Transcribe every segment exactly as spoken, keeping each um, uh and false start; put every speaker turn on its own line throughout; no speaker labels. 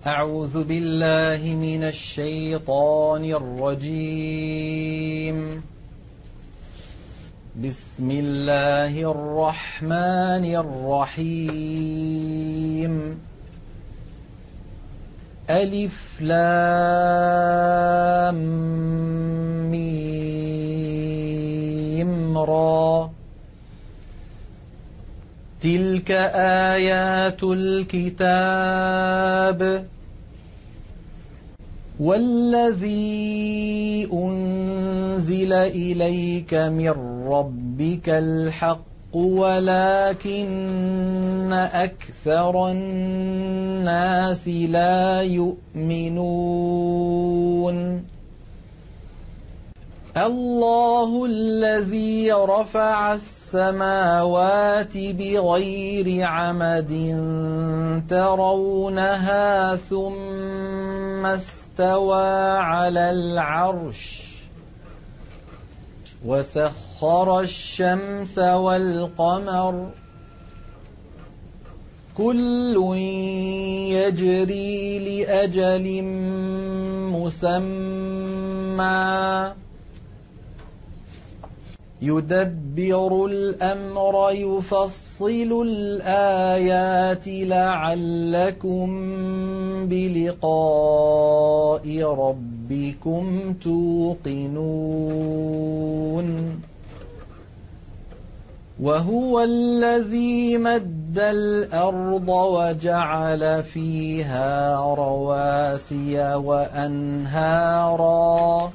أعوذ بالله من الشيطان الرجيم. بسم الله الرحمن الرحيم. ألف لام ميم را. تلك آيات الكتاب والذي أنزل إليك من ربك الحق ولكن أكثر الناس لا يؤمنون. الله الذي رفع السماوات بغير عمد ترونها ثم استوى على العرش وسخر الشمس والقمر كل يجري لأجل مسمى يدبر الأمر يفصل الآيات لعلكم بلقاء ربكم توقنون. وهو الذي مد الأرض وجعل فيها رواسي وأنهارا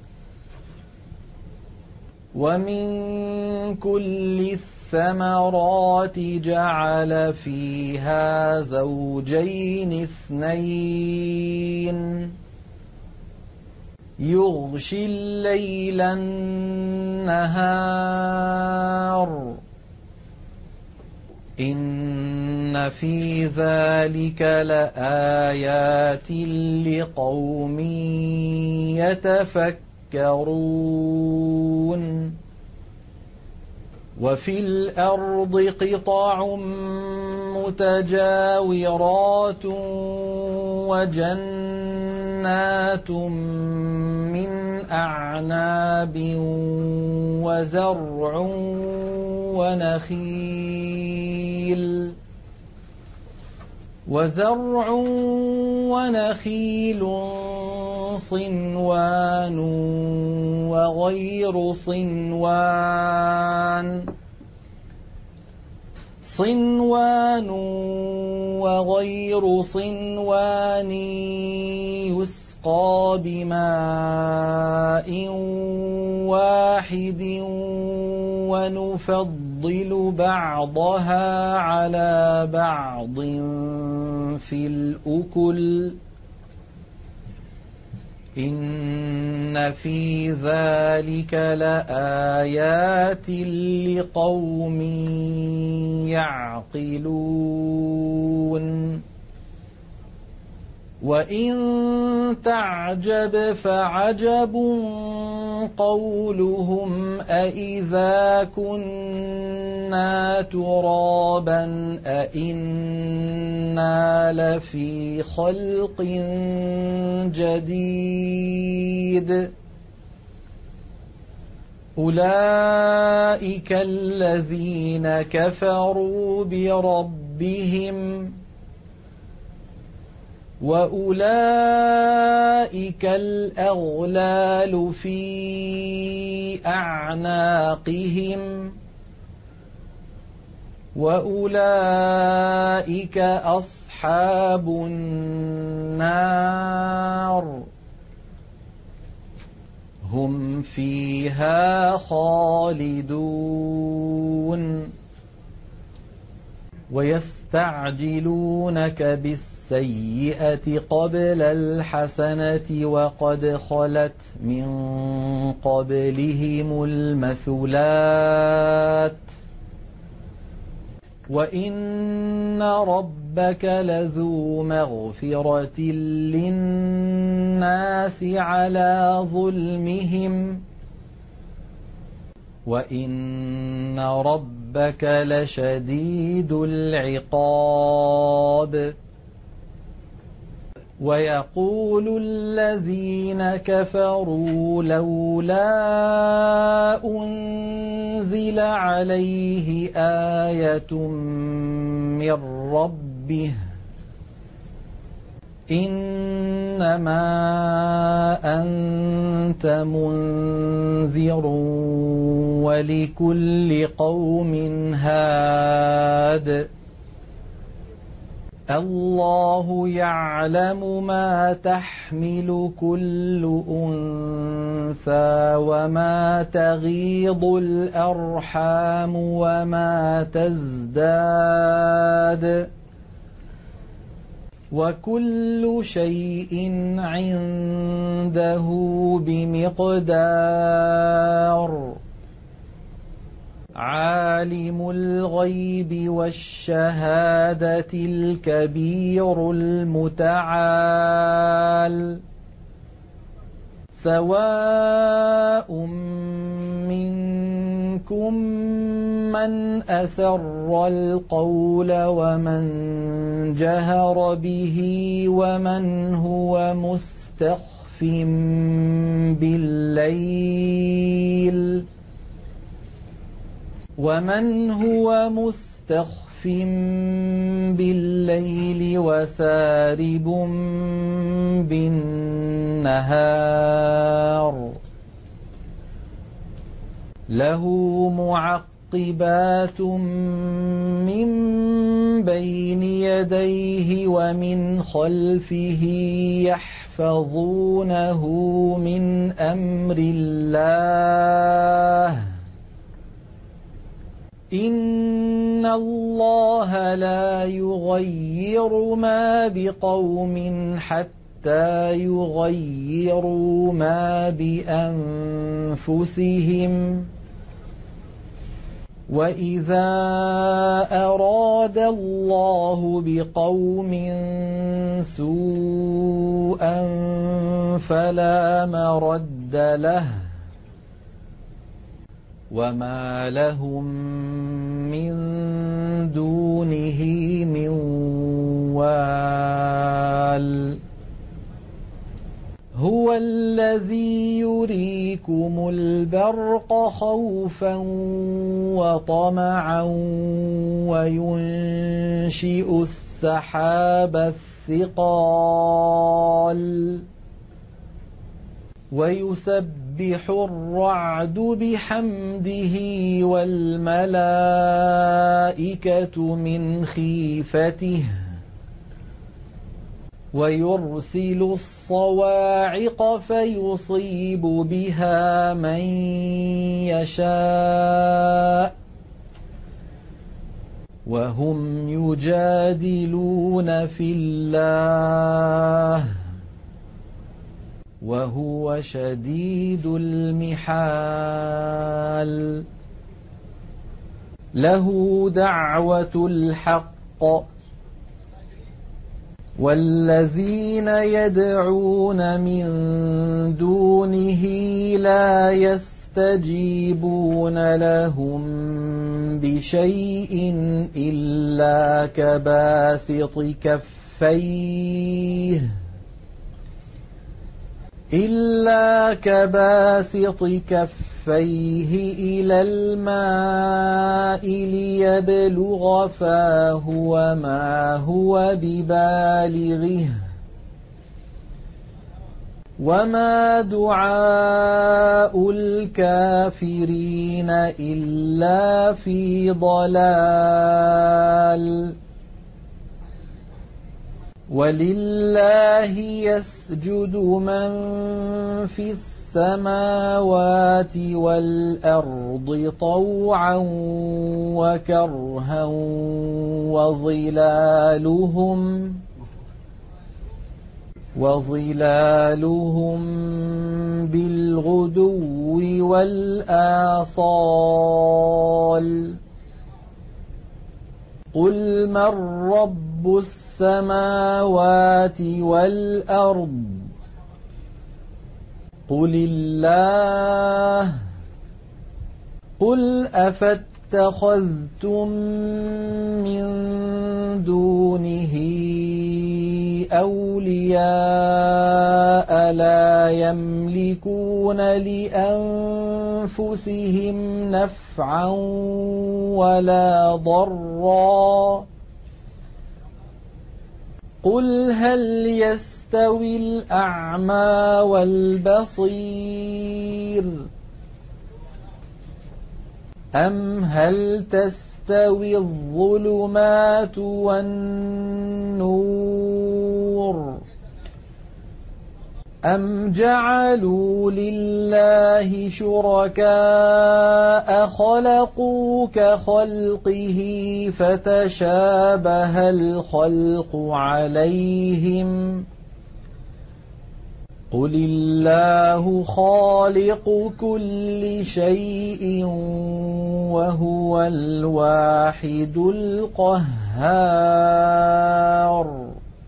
ومن كل الثمرات جعل فيها زوجين اثنين يغشي الليل النهار إن في ذلك لآيات لقوم يتفكرون. وفي الأرض قطع متجاورات وجنات من أعناب وزرع ونخيل وزرع ونخيل صنوان وغير صنوان صنوان وغير صنوان يسقى بماء واحد ونفضل بعضها على بعض في الأكل إن في ذلك لآيات لقوم يعقلون. وإن تعجب فعجب قولهم أإذا كنا ترابا أإنا لفي خلق جديد أولئك الذين كفروا بربهم وأولئك الأغلال في أعناقهم وأولئك أصحاب النار هم فيها خالدون. ويستعجلونك بالسيئة السيئة قبل الحسنة وقد خلت من قبلهم المثلات وإن ربك لذو مغفرة للناس على ظلمهم وإن ربك لشديد العقاب ويقول الذين كفروا لولا أنزل عليه آية من ربه إنما أنت منذر ولكل قوم هاد الله يعلم ما تحمل كل أنثى وما تغيض الأرحام وما تزداد وكل شيء عنده بمقدار عالم الغيب والشهادة الكبير المتعال سواء منكم من أسر القول ومن جهر به ومن هو مستخف بالليل ومن هو مستخف بالليل وسارب بالنهار له معقبات من بين يديه ومن خلفه يحفظونه من أمر الله إن الله لا يغير ما بقوم حتى يغيروا ما بأنفسهم وإذا أراد الله بقوم سوءا فلا مرد له وما لهم من دونه من وال هو الذي يريكم البرق خوفا وطمعا وينشئ السحاب الثقال ويسبح الرعد بحمده والملائكة من خيفته ويرسل الصواعق فيصيب بها من يشاء وهم يجادلون في الله وهو شديد المحال له دعوة الحق والذين يدعون من دونه لا يستجيبون لهم بشيء إلا كباسط كفيه إلا كباسط كفيه إلى الماء ليبلغ فاه وما هو ببالغه وما دعاء الكافرين إلا في ضلال ولله يسجد من في السماوات والأرض طوعا وكرها وظلالهم وظلالهم بالغدو والآصال قل من رب السماوات والأرض قل الله قل أفتخذتم اتَّخَذْتُم مِّن دُونِهِ أَوْلِيَاءَ لَا يَمْلِكُونَ لِأَنفُسِهِمْ نَفْعًا وَلَا ضَرًّا قُلْ هَلْ يَسْتَوِي الْأَعْمَى وَالْبَصِيرُ أَمْ هَلْ تَسْتَوِي الظُّلُمَاتُ وَالنُّورُ أَمْ جَعَلُوا لِلَّهِ شُرَكَاءَ خَلَقُوا كَخَلْقِهِ فَتَشَابَهَ الْخَلْقُ عَلَيْهِمْ قُلِ اللَّهُ خَالِقُ كُلِّ شَيْءٍ وَهُوَ الْوَاحِدُ الْقَهَّارُ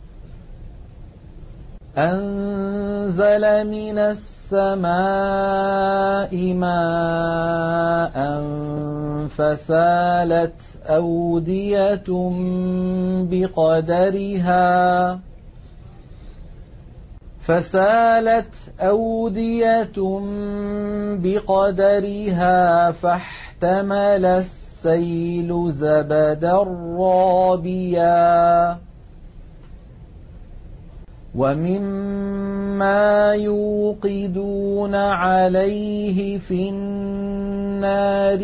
أَنزَلَ مِنَ السَّمَاءِ مَاءً فَسَالَتْ أَوْدِيَةٌ بِقَدَرِهَا فَسَالَتْ أَوْدِيَةٌ بِقَدَرِهَا فَاحْتَمَلَ السَّيْلُ زَبَدًا رَّابِيًا وَمِمَّا يُوقِدُونَ عَلَيْهِ فِي النَّارِ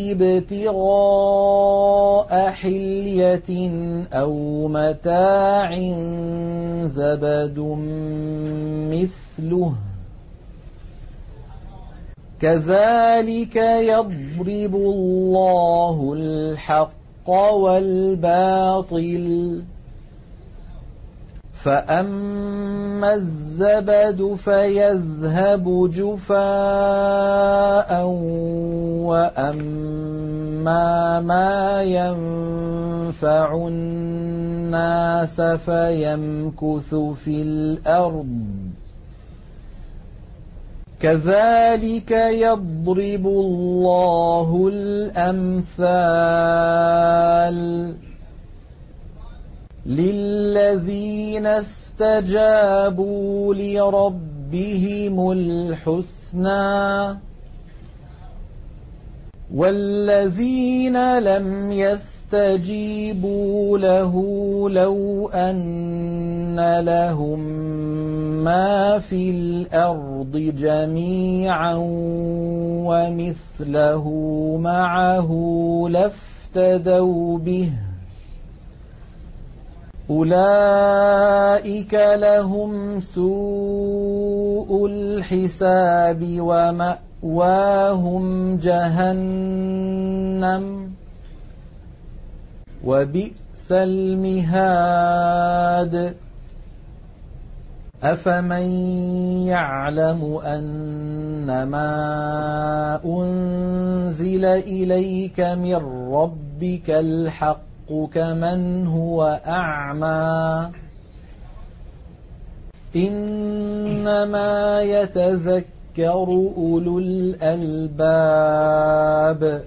ابْتِغَاءَ حِلْيَةٍ أَوْ مَتَاعٍ زَبَدٌ مِّثْلُهُ كَذَلِكَ يَضْرِبُ اللَّهُ الْحَقَّ وَالْبَاطِلَ فَأَمَّا الزَّبَدُ فَيَذْهَبُ جُفَاءً وَأَمَّا مَا يَنفَعُ النَّاسَ فَيَمْكُثُ فِي الْأَرْضِ كَذَلِكَ يَضْرِبُ اللَّهُ الْأَمْثَالَ لِلَّذِينَ اسْتَجَابُوا لِرَبِّهِمُ الْحُسْنَىٰ وَالَّذِينَ لَمْ يَسْتَجِيبُوا لَهُ لَوْ أَنَّ لَهُم مَّا فِي الْأَرْضِ جَمِيعًا وَمِثْلَهُ مَعَهُ لَافْتَدَوْا بِهِ أُولَٰئِكَ لَهُمْ سُوءُ الْحِسَابِ وَمَأْوَاهُمْ جَهَنَّمُ وَبِئْسَ الْمِهَادُ أَفَمَن يَعْلَمُ أَنَّمَا أُنزِلَ إِلَيْكَ مِن رَّبِّكَ الْحَقُّ كَمَنْ هُوَ أَعْمَىٰ إِنَّمَا يَتَذَكَّرُ أُولُو الْأَلْبَابِ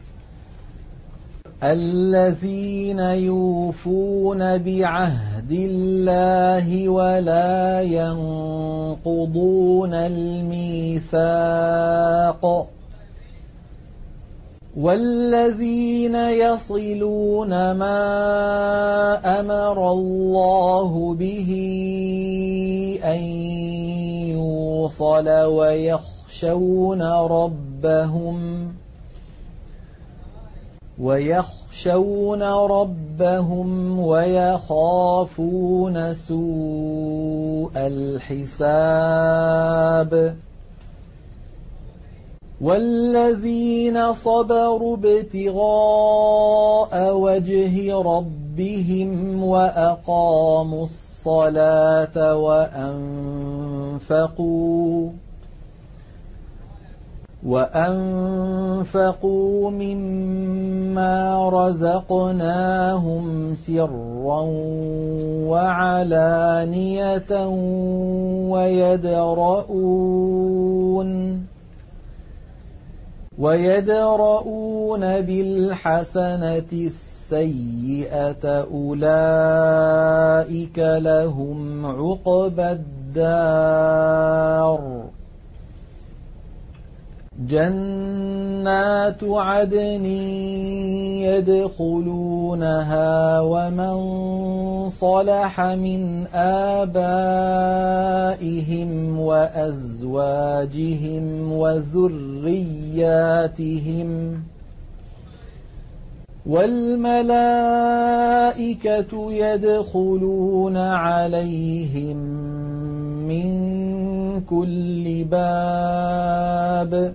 الَّذِينَ يُوفُونَ بِعَهْدِ اللَّهِ وَلَا يَنقُضُونَ الْمِيثَاقَ وَالَّذِينَ يَصِلُونَ مَا أَمَرَ اللَّهُ بِهِ أَن يُوصَلَ وَيَخْشَوْنَ رَبَّهُمْ وَيَخْشَوْنَ رَبَّهُمْ وَيَخَافُونَ سُوءَ الْحِسَابِ وَالَّذِينَ صَبَرُوا ابْتِغَاءَ وَجْهِ رَبِّهِمْ وَأَقَامُوا الصَّلَاةَ وَأَنفَقُوا وَأَنفَقُوا مِمَّا رَزَقْنَاهُمْ سِرًّا وَعَلَانِيَةً وَيَدْرَءُونَ ويدرؤون بالحسنة السيئة أولئك لهم عقبى الدار جنات عدن يدخلونها ومن صلح من آبائهم وأزواجهم وذرياتهم والملائكة يدخلون عليهم من كل باب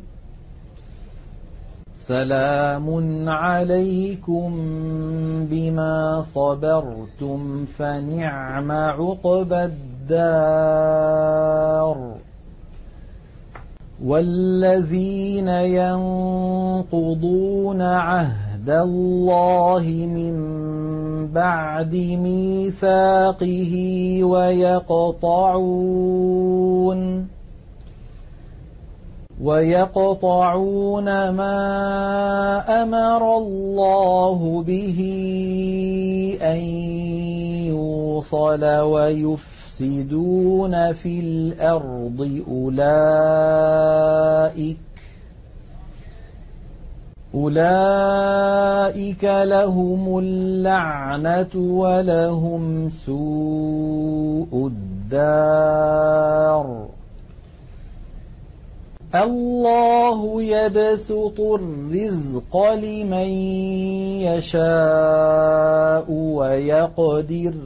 سلام عليكم بما صبرتم فنعم عقبى الدار والذين ينقضون عهد الله من بعد ميثاقه ويقطعون ويقطعون ما أمر الله به أن يوصل ويفسدون في الأرض أولئك أولئك لهم اللعنة ولهم سوء الدار الله يبسط الرزق لمن يشاء ويقدر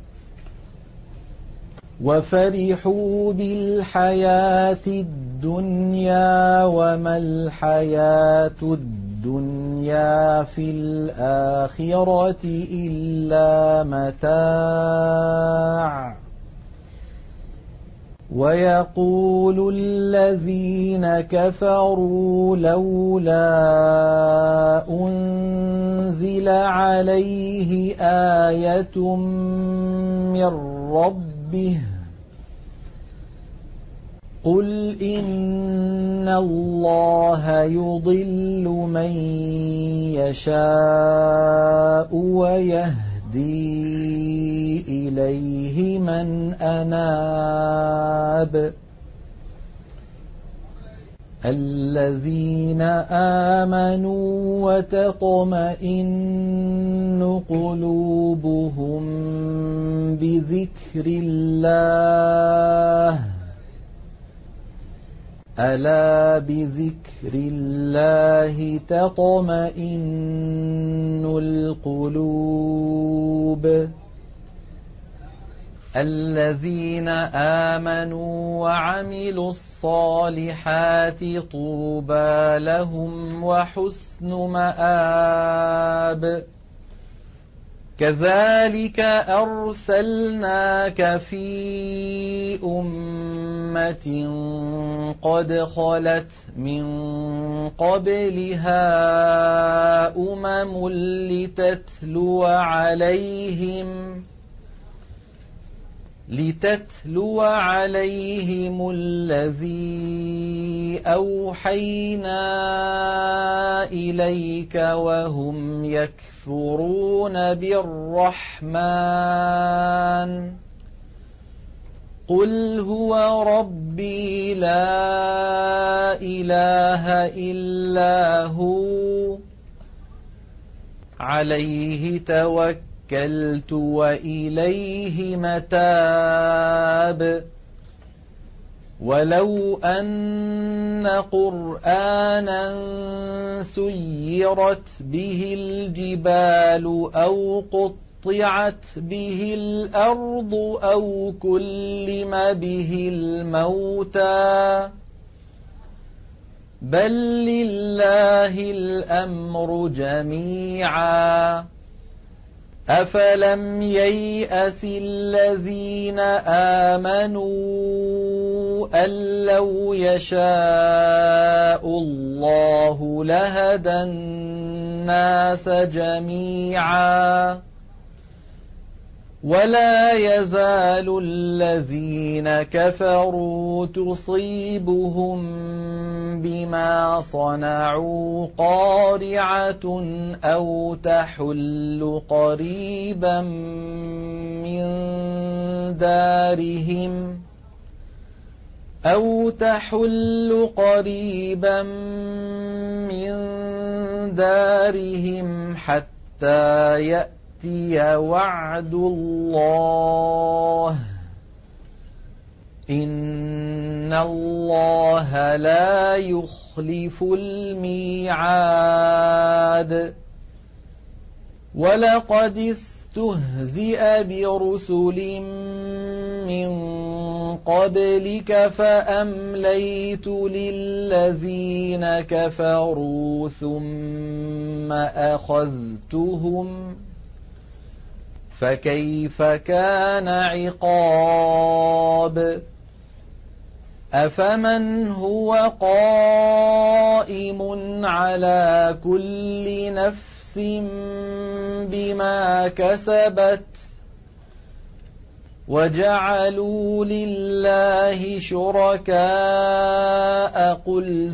وفرحوا بالحياة الدنيا وما الحياة الدنيا في الآخرة إلا متاع ويقول الذين كفروا لولا أنزل عليه آية من ربه قل إن الله يضل من يشاء ويهدي إليه من أناب الذين آمنوا وتطمئن قلوبهم بذكر الله ألا بذكر الله تطمئن القلوب الذين آمنوا وعملوا الصالحات طوبى لهم وحسن مآب كذلك أرسلناك في أمة قد خلت من قبلها أمم لتتلو عليهم لتتلو عليهم الذي أوحينا إليك وهم يكفرون بالرحمن قل هو ربي لا إله إلا هو عليه توكلت توكلت وإليه متاب ولو أن قرآنا سيرت به الجبال أو قطعت به الأرض أو كلم به الموتى بل لله الأمر جميعا أفلم ييأس الذين آمنوا أن لو يشاء الله لهدى الناس جميعا ولا يزال الذين كفروا تصيبهم بما صنعوا قارعة أو تحل قريبا من دارهم أو تحل قريبا من دارهم حتى يأتي وعد الله إن الله لا يخلف الميعاد ولقد استهزئ برسل من قبلك فأمليت للذين كفروا ثم أخذتهم فكيف كان عقاب أفمن هو قائم على كل نفس بما كسبت وجعلوا لله شركاء قل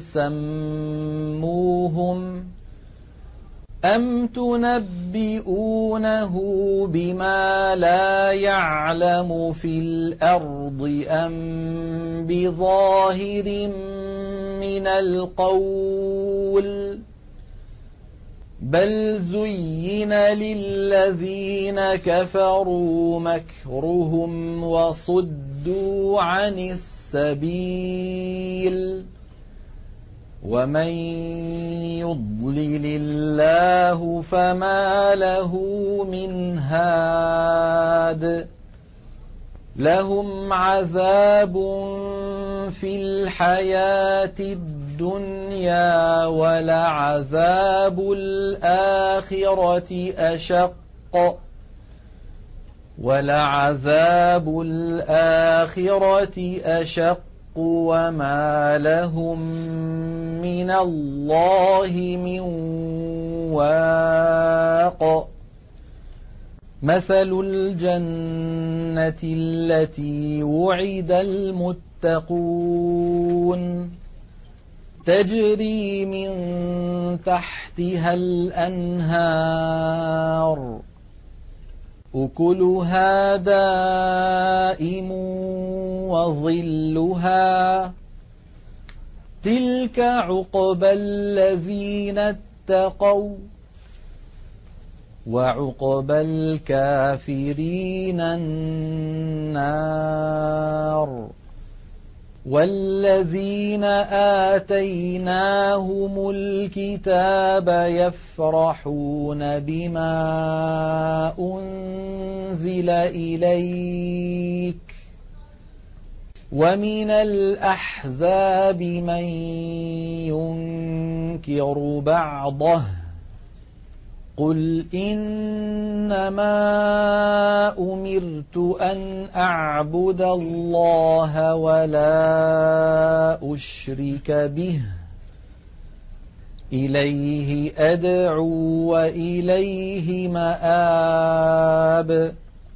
سموهم أم تنبئونه بما لا يعلم في الأرض أم بظاهر من القول بل زين للذين كفروا مكرهم وصدوا عن السبيل ومن يضلل الله فما له من هاد لهم عذاب في الحياة الدنيا ولعذاب الآخرة أشق ولعذاب الآخرة أشق وما لهم من الله من واق مثل الجنة التي وعد المتقون تجري من تحتها الأنهار أكلها دائم وظلها تلك عقبى الذين اتقوا وعقبى الكافرين النار والذين آتيناهم الكتاب يفرحون بما أنزل إليك ومن الأحزاب من ينكر بعضه قل إنما أمرت أن أعبد الله ولا أشرك به إليه أدعو وإليه مآب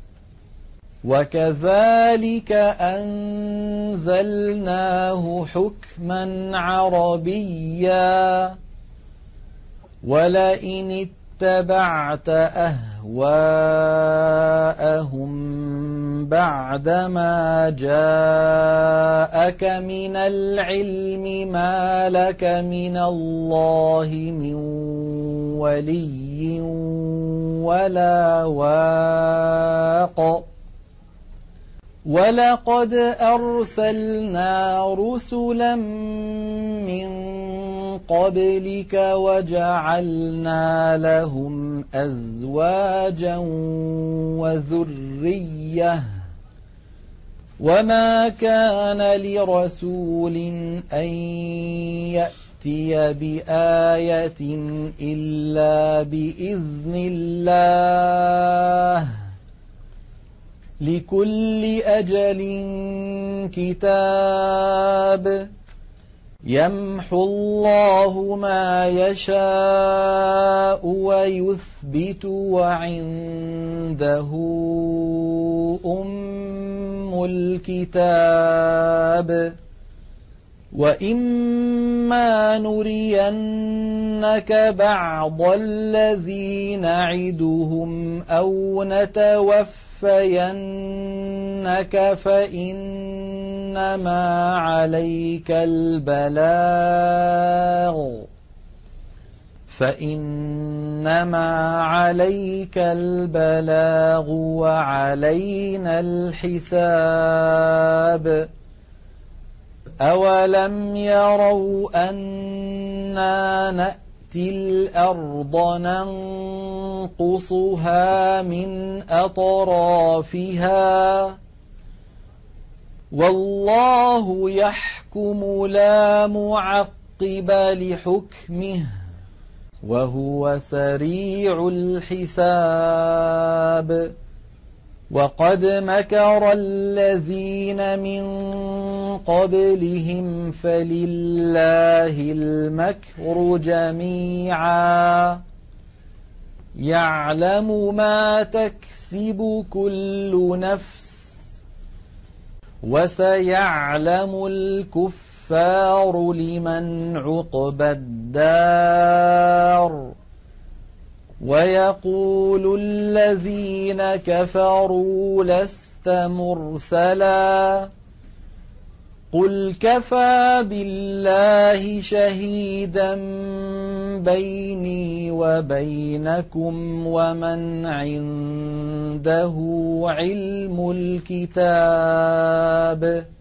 وكذلك أنزلناه حكما عربيا ولئن اتبعت أهواءهم بعدما جاءك من العلم ما لك من الله من ولي ولا واق ولقد أرسلنا رسلا من قبلك وجعلنا لهم أزواجا وذرية وما كان لرسول أن يأتي بآية إلا بإذن الله لكل أجل كتاب يَمْحُو اللَّهُ مَا يَشَاءُ وَيُثْبِتُ وَعِندَهُ أُمُّ الْكِتَابِ وَإِمَّا نُرِيَنَّكَ بَعْضَ الَّذِي نَعِدُهُمْ أَوْ نَتَوَفَّيَنَّكَ فَإِنَّمَا عَلَيْكَ الْبَلَاغُ فَإِنَّمَا عَلَيْكَ الْبَلَاغُ وَعَلَيْنَا الْحِسَابُ أَوَلَمْ يَرَوْا أَنَّا نَأْتِي الْأَرْضَ نَنقُصُهَا مِنْ أَطْرَافِهَا وَاللَّهُ يَحْكُمُ لَا مُعَقِّبَ لِحُكْمِهِ وَهُوَ سَرِيعُ الْحِسَابِ وَقَدْ مَكَرَ الَّذِينَ مِن قَبْلِهِمْ فَلِلَّهِ الْمَكْرُ جَمِيعًا يَعْلَمُ مَا تَكْسِبُ كُلُّ نَفْسٍ وَسَيَعْلَمُ الْكُفَّارُ لِمَنْ عُقْبَى الدَّارِ وَيَقُولُ الَّذِينَ كَفَرُوا لَسْتَ مُرْسَلًا قُلْ كَفَىٰ بِاللَّهِ شَهِيدًا بَيْنِي وَبَيْنَكُمْ وَمَنْ عِندَهُ عِلْمُ الْكِتَابِ